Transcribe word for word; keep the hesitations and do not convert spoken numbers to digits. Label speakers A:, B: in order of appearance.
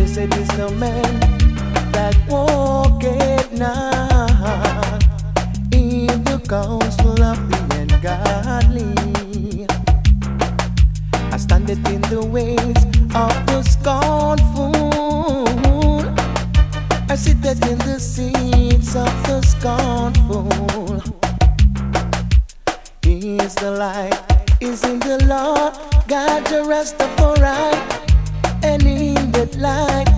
A: Blessed is the man that walketh not in the counsel of the ungodly. I standeth in the ways of the scornful. I sitteth in the seats of the scornful. He is the light, is in the Lord God the Rastafari, and in that light